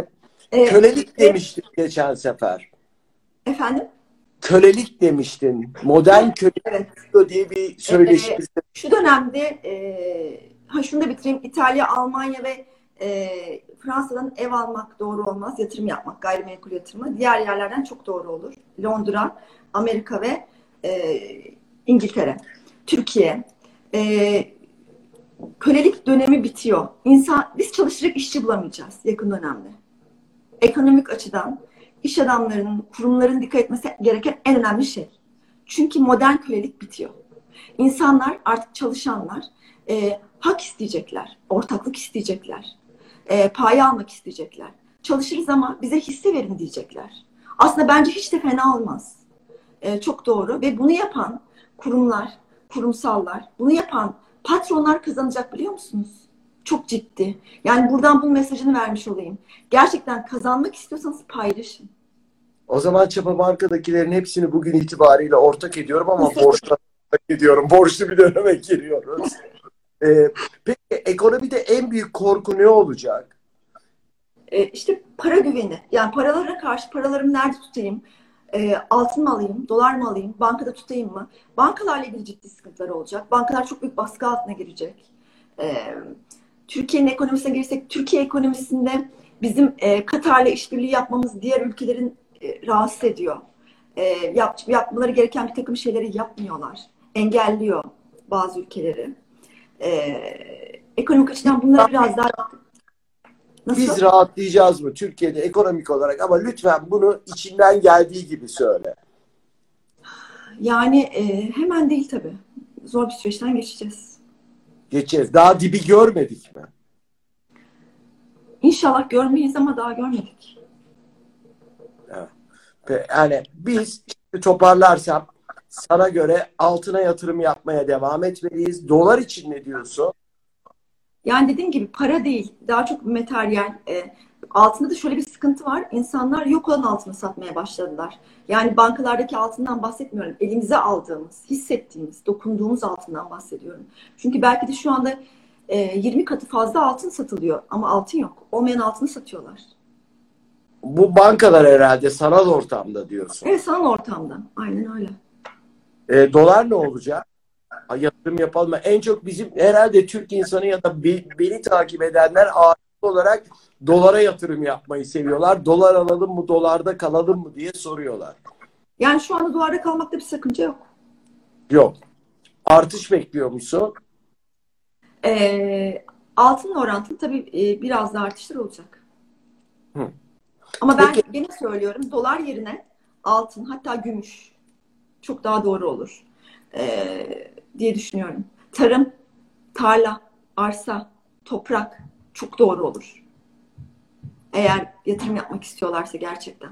Kölelik Ve demiştin geçen sefer. efendim, Kölelik demiştin. Modern evet. kölelik diye bir Ee, söyleşimiz. Şu dönemde şunu da bitireyim. İtalya, Almanya ve Fransa'dan ev almak doğru olmaz. Yatırım yapmak, gayrimenkul yatırımı. Diğer yerlerden çok doğru olur. Londra, Amerika ve e, İngiltere, Türkiye. E, Kölelik dönemi bitiyor. Biz çalışacak işçi bulamayacağız yakın dönemde. Ekonomik açıdan iş adamlarının, kurumların dikkat etmesi gereken en önemli şey. Çünkü modern kölelik bitiyor. İnsanlar, artık çalışanlar hak isteyecekler, ortaklık isteyecekler, payı almak isteyecekler. Çalışırız ama bize hisse verin diyecekler. Aslında bence hiç de fena olmaz. Çok doğru ve bunu yapan kurumlar, kurumsallar, bunu yapan patronlar kazanacak, biliyor musunuz? Çok ciddi. Yani buradan bunun mesajını vermiş olayım. Gerçekten kazanmak istiyorsanız paylaşın. O zaman Çapa Banka'dakilerin hepsini bugün itibariyle ortak ediyorum ama borçlu ediyorum. Borçlu bir döneme giriyoruz. Peki ekonomide en büyük korku ne olacak? İşte para güveni. Yani paralara karşı, paralarımı nerede tutayım? Altın mı alayım? Dolar mı alayım? Bankada tutayım mı? Bankalarla ilgili ciddi sıkıntılar olacak. Bankalar çok büyük baskı altına girecek. E, Türkiye'nin ekonomisine girirsek, Türkiye ekonomisinde bizim Katar'la işbirliği yapmamız diğer ülkelerin rahatsız ediyor. Yapmaları gereken bir takım şeyleri yapmıyorlar. Engelliyor bazı ülkeleri. E, Ekonomik açıdan bunları biraz daha... Biz Nasıl? rahatlayacağız mı Türkiye'de ekonomik olarak, ama lütfen bunu içinden geldiği gibi söyle. Yani hemen değil tabii. Zor bir süreçten geçeceğiz. Geçeceğiz. Daha dibi görmedik mi? İnşallah görmeyiz ama daha görmedik. Evet. Yani biz, şimdi toparlarsam, sana göre altına yatırım yapmaya devam etmeliyiz. Dolar için ne diyorsun? Yani dediğim gibi para değil. Daha çok materyal. Altında da şöyle bir sıkıntı var. İnsanlar yok olan altını satmaya başladılar. Yani bankalardaki altından bahsetmiyorum. Elimize aldığımız, hissettiğimiz, dokunduğumuz altından bahsediyorum. Çünkü belki de şu anda 20 katı fazla altın satılıyor. Ama altın yok. Olmayan altını satıyorlar. Bu bankalar herhalde sanal ortamda diyorsun. Evet, sanal ortamda. Aynen öyle. Dolar ne olacak? Yatırım yapalım mı? En çok bizim herhalde Türk insanı ya da beni takip edenler ağırlıklı olarak dolara yatırım yapmayı seviyorlar. Dolar alalım mı, dolarda kalalım mı diye soruyorlar. Yani şu anda duvarda kalmakta bir sakınca yok. Yok. Artış bekliyor musun? Altınla orantılı tabii biraz daha artışlar olacak. Hı. Ama ben Peki, gene söylüyorum, dolar yerine altın, hatta gümüş çok daha doğru olur diye düşünüyorum. Tarım, tarla, arsa, toprak çok doğru olur. Eğer yatırım yapmak istiyorlarsa gerçekten.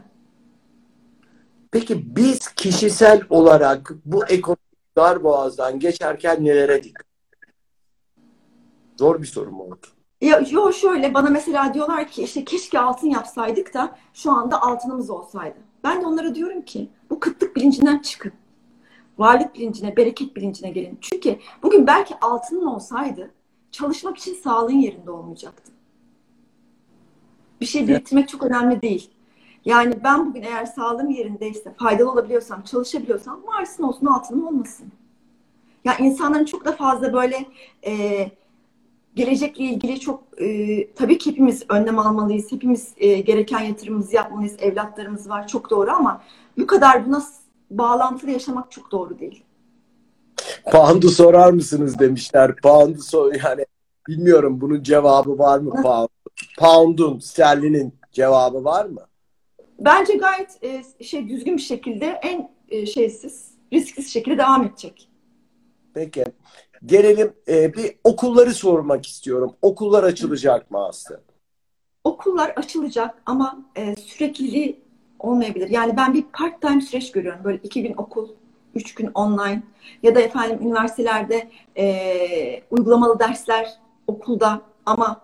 peki biz kişisel olarak bu ekonomik darboğazdan geçerken nelere dikkat? Zor bir soru mu oldu? Yo, şöyle bana mesela diyorlar ki işte keşke altın yapsaydık da şu anda altınımız olsaydı. Ben de onlara diyorum ki bu kıtlık bilincinden çıkın. Varlık bilincine, bereket bilincine gelin. Çünkü bugün belki altının olsaydı çalışmak için sağlığın yerinde olmayacaktı. Bir şey biriktirmek çok önemli değil. Yani ben bugün eğer sağlığım yerindeyse, faydalı olabiliyorsam, çalışabiliyorsam varsın olsun, altınım olmasın. Ya insanların çok da fazla böyle gelecekle ilgili çok tabii ki hepimiz önlem almalıyız. Hepimiz gereken yatırımımızı yapmalıyız. Evlatlarımız var, çok doğru, ama bu kadar buna bağlantılı yaşamak çok doğru değil. Pound'u sorar mısınız demişler. Pound'u yani bilmiyorum, bunun cevabı var mı Pound? Pound'un, sterlinin cevabı var mı? Bence gayet düzgün bir şekilde en risksiz şekilde devam edecek. Peki. Gelelim bir okulları sormak istiyorum. Okullar açılacak mı Aslı? Okullar açılacak ama sürekliliği olmayabilir. Yani ben bir part-time süreç görüyorum. Böyle 2 gün okul, 3 gün online, ya da efendim üniversitelerde uygulamalı dersler okulda ama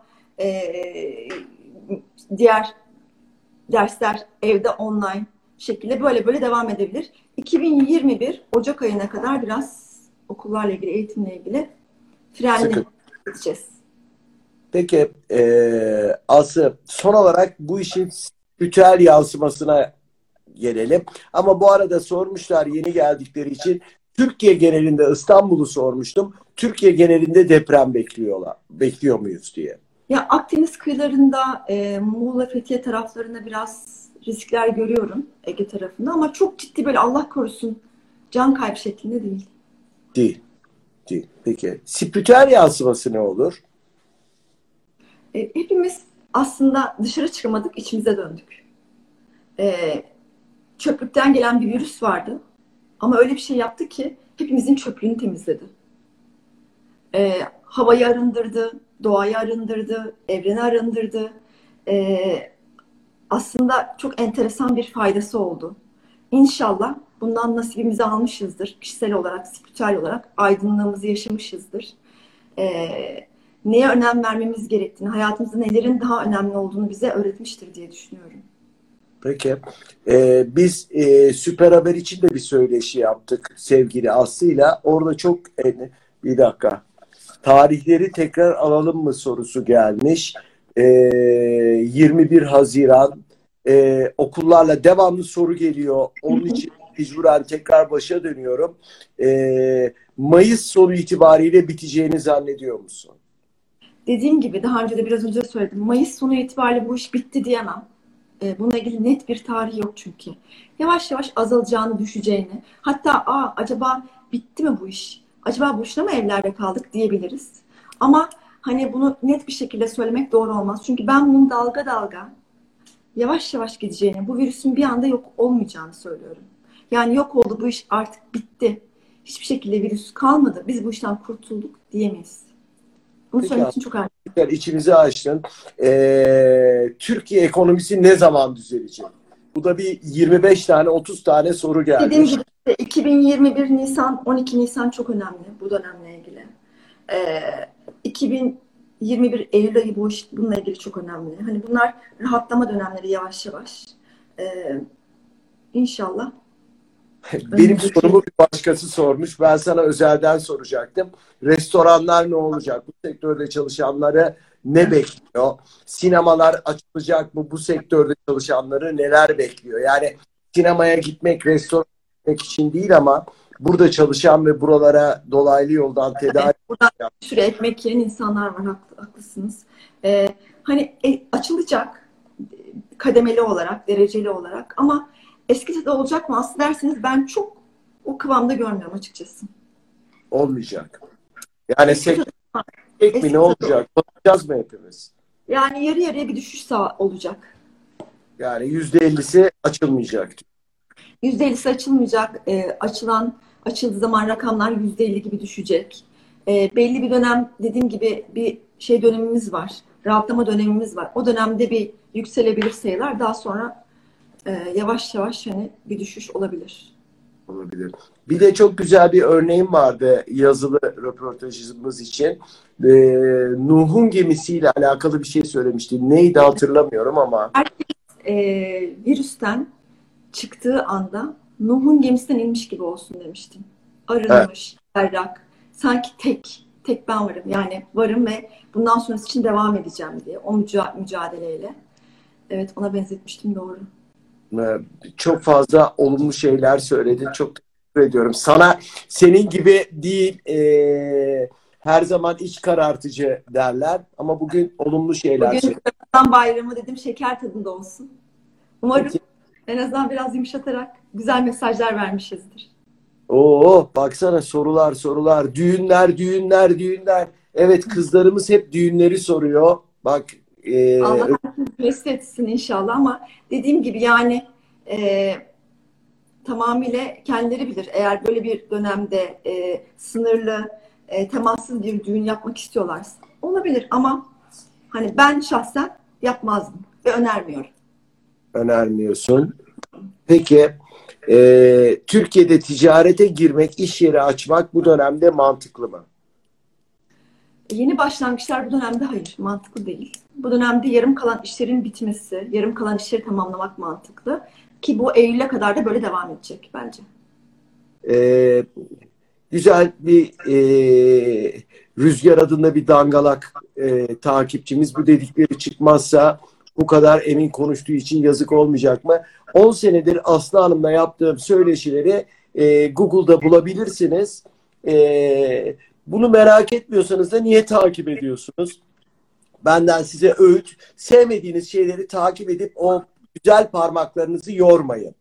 diğer dersler evde online şekilde böyle devam edebilir. 2021 Ocak ayına kadar biraz okullarla ilgili, eğitimle ilgili frenli gideceğiz. Peki Aslı, son olarak bu işin spiritüel yansımasına gelelim. Ama bu arada sormuşlar yeni geldikleri için. Türkiye genelinde, İstanbul'u sormuştum. Türkiye genelinde deprem bekliyor muyuz diye. Ya Akdeniz kıyılarında, Muğla, Fethiye taraflarında biraz riskler görüyorum, Ege tarafında, ama çok ciddi, böyle Allah korusun, can kaybı şeklinde değil. Değil. Değil. Peki. Spiritüel yansıması ne olur? Hepimiz aslında dışarı çıkamadık, içimize döndük. Çöplükten gelen bir virüs vardı. Ama öyle bir şey yaptı ki hepimizin çöplüğünü temizledi. Havayı arındırdı, doğayı arındırdı, evreni arındırdı. Aslında çok enteresan bir faydası oldu. İnşallah bundan nasibimizi almışızdır. Kişisel olarak, spiritüel olarak aydınlığımızı yaşamışızdır. Neye önem vermemiz gerektiğini, hayatımızda nelerin daha önemli olduğunu bize öğretmiştir diye düşünüyorum. Peki. Biz Süper Haber için de bir söyleşi yaptık sevgili Aslı'yla. Orada çok bir dakika. Tarihleri tekrar alalım mı sorusu gelmiş. 21 Haziran okullarla devamlı soru geliyor. Onun için mecburen tekrar başa dönüyorum. Mayıs sonu itibariyle biteceğini zannediyor musun? Dediğim gibi, daha önce de biraz önce söyledim. Mayıs sonu itibariyle bu iş bitti diyemem. Bununla ilgili net bir tarih yok çünkü. Yavaş yavaş azalacağını, düşeceğini. Hatta acaba bitti mi bu iş? Acaba boşuna mı evlerde kaldık diyebiliriz. Ama hani bunu net bir şekilde söylemek doğru olmaz. Çünkü ben bunun dalga dalga yavaş yavaş gideceğini, bu virüsün bir anda yok olmayacağını söylüyorum. Yani yok oldu, bu iş artık bitti. Hiçbir şekilde virüs kalmadı, biz bu işten kurtulduk diyemeyiz. Bunu söylemek için çok önemli. İçimizi açtın. Türkiye ekonomisi ne zaman düzelecek? Bu da bir 25 tane 30 tane soru geldi. Dediğim gibi 2021 Nisan 12 Nisan çok önemli bu dönemle ilgili. 2021 Eylül ayı bu iş bununla ilgili çok önemli. Hani bunlar rahatlama dönemleri yavaş yavaş. İnşallah. Benim sorumu bir başkası sormuş. Ben sana özelden soracaktım. Restoranlar ne olacak? Bu sektörde çalışanları ne bekliyor? Sinemalar açılacak mı? Bu sektörde çalışanları neler bekliyor? Yani sinemaya gitmek, restorana gitmek için değil ama burada çalışan ve buralara dolaylı yoldan tedarik buradan bir sürü ekmek yiyen insanlar var. Haklısınız. Hani açılacak kademeli olarak, dereceli olarak, ama eskisi de olacak mı aslında derseniz, ben çok o kıvamda görmüyorum açıkçası. olmayacak. Yani sektör mi ne olacak? Bakacağız mı hepimiz? Yani yarı yarıya bir düşüş olacak. Yani %50'si açılmayacak. %50'si açılmayacak. Açıldığı zaman rakamlar %50 gibi düşecek. Belli bir dönem, dediğim gibi, bir şey dönemimiz var. Rahatlama dönemimiz var. O dönemde bir yükselebilir sayılar. Daha sonra yavaş yavaş hani bir düşüş olabilir. Olabilir. Bir de çok güzel bir örneğim vardı yazılı röportajımız için. Nuh'un gemisiyle alakalı bir şey söylemişti. Neydi hatırlamıyorum ama. Herkes virüsten çıktığı anda Nuh'un gemisinden inmiş gibi olsun demiştim. Arınmış, berrak. Sanki tek ben varım. Yani varım ve bundan sonrası için devam edeceğim diye. O mücadeleyle. Evet, ona benzetmiştim, doğru. Çok fazla olumlu şeyler söyledin. Çok teşekkür ediyorum. Senin gibi değil, her zaman iç karartıcı derler. Ama bugün olumlu şeyler Bugün söyledin. Ramazan bayramı dedim, şeker tadında olsun. Umarım Peki. en azından biraz yumuşatarak güzel mesajlar vermişizdir. Oo, baksana sorular. Düğünler. Evet, kızlarımız hep düğünleri soruyor. Bak, Allah mesut etsin inşallah, ama dediğim gibi yani tamamıyla kendileri bilir. Eğer böyle bir dönemde sınırlı, temassız bir düğün yapmak istiyorlarsa olabilir, ama hani ben şahsen yapmazdım ve önermiyorum. önermiyorsun. Peki, Türkiye'de ticarete girmek, iş yeri açmak bu dönemde mantıklı mı? Yeni başlangıçlar bu dönemde hayır, mantıklı değil. Bu dönemde yarım kalan işlerin bitmesi, yarım kalan işleri tamamlamak mantıklı. Ki bu Eylül'e kadar da böyle devam edecek bence. Güzel bir Rüzgar adında bir dangalak takipçimiz, bu dedikleri çıkmazsa bu kadar emin konuştuğu için yazık olmayacak mı? 10 senedir Aslı Hanım'la yaptığım söyleşileri Google'da bulabilirsiniz. Bunu merak etmiyorsanız da niye takip ediyorsunuz? Benden size öğüt. Sevmediğiniz şeyleri takip edip o güzel parmaklarınızı yormayın.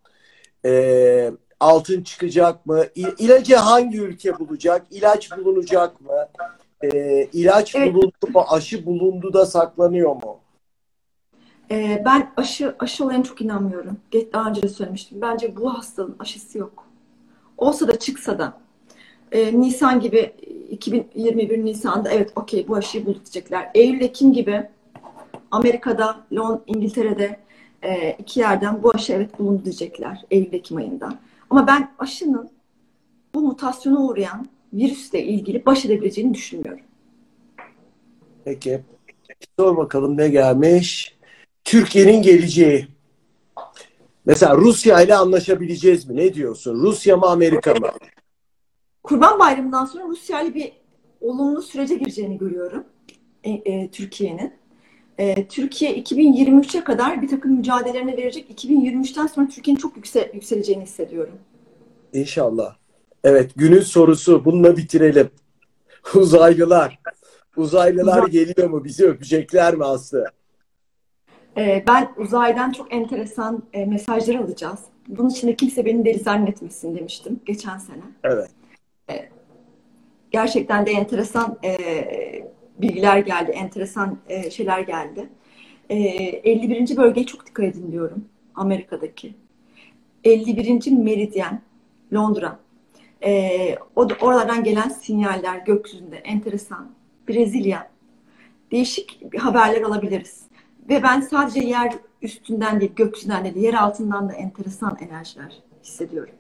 Altın çıkacak mı? İlacı hangi ülke bulacak? İlaç bulunacak mı? İlaç Evet. bulundu mu? Aşı bulundu da saklanıyor mu? Ben aşı olayına çok inanmıyorum. Daha önce de söylemiştim. Bence bu hastalığın aşısı yok. Olsa da çıksa da Nisan gibi 2021 Nisan'da evet okey bu aşıyı bulduk diyecekler. Eylül-Ekim gibi Amerika'da, İngiltere'de iki yerden bu aşı evet bulundu diyecekler Eylül-Ekim ayında. Ama ben aşının bu mutasyona uğrayan virüsle ilgili baş edebileceğini düşünmüyorum. Peki. Sor bakalım ne gelmiş? Türkiye'nin geleceği. Mesela Rusya ile anlaşabileceğiz mi? Ne diyorsun? Rusya mı Amerika mı? Kurban Bayramı'ndan sonra Rusya ile bir olumlu sürece gireceğini görüyorum Türkiye'nin. Türkiye 2023'e kadar bir takım mücadelelerini verecek. 2023'ten sonra Türkiye'nin çok yükseleceğini hissediyorum. İnşallah. Evet, günün sorusu. Bununla bitirelim. Uzaylılar. Uzaylılar geliyor mu? Bizi öpecekler mi Aslı? Ben uzaydan çok enteresan mesajlar alacağız. Bunun için de kimse beni deli zannetmesin demiştim geçen sene. Evet. Gerçekten de enteresan bilgiler geldi, enteresan şeyler geldi. 51. bölgeye çok dikkat edin diyorum. Amerika'daki. 51. Meridyen, Londra. Oralardan gelen sinyaller gökyüzünde enteresan. Brezilya. Değişik haberler alabiliriz. Ve ben sadece yer üstünden değil, gökyüzünden değil, yer altından da enteresan enerjiler hissediyorum.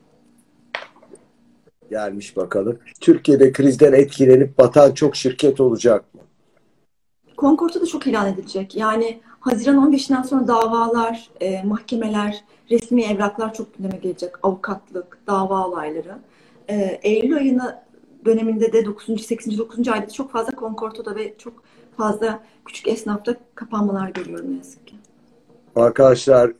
Gelmiş bakalım. Türkiye'de krizden etkilenip batan çok şirket olacak mı? Concord'da da çok ilan edilecek. Yani Haziran 15'inden sonra davalar, mahkemeler, resmi evraklar çok gündeme gelecek. Avukatlık, dava olayları. Eylül ayına döneminde de 9. 8. 9. ayda çok fazla Concord'da ve çok fazla küçük esnafta kapanmalar görüyorum ne yazık ki. Arkadaşlar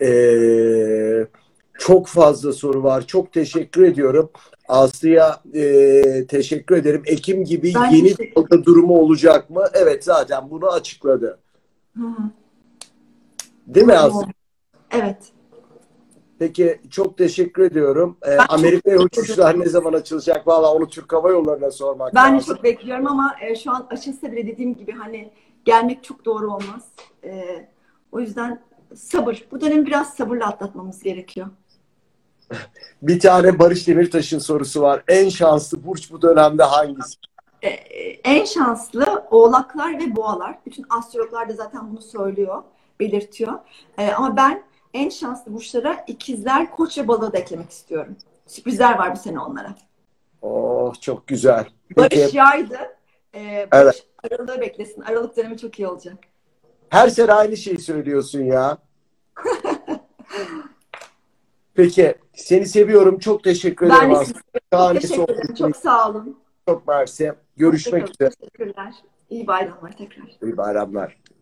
çok fazla soru var. Çok teşekkür ediyorum. Aslı'ya teşekkür ederim. Ekim gibi Ben yeni dalga durumu olacak mı? Evet zaten bunu açıkladı. Hı hı. Değil mi Aslı? Evet. Peki çok teşekkür ediyorum. Amerika'ya uçuşlar ne zaman açılacak? Valla onu Türk Hava Yolları'na sormak Ben de lazım. çok bekliyorum ama şu an açılsa bile dediğim gibi hani gelmek çok doğru olmaz. O yüzden sabır. Bu dönemi biraz sabırla atlatmamız gerekiyor. Bir tane Barış Demirtaş'ın sorusu var. En şanslı burç bu dönemde hangisi? En şanslı oğlaklar ve boğalar. Bütün astrologlar da zaten bunu söylüyor, belirtiyor. Ama ben en şanslı burçlara ikizler, koç ve balığı da eklemek istiyorum. Sürprizler var bu sene onlara. Oh çok güzel. Barış Peki. yaydı. Evet. Barış Aralık'ı beklesin. Aralık dönemi çok iyi olacak. Her sene aynı şeyi söylüyorsun ya. Peki. Seni seviyorum. Çok teşekkür ederim. Ben de Aslı. çok teşekkür ederim. Çok sağ olun. Çok mersi. Görüşmek üzere. Teşekkürler. İyi bayramlar tekrar. İyi bayramlar.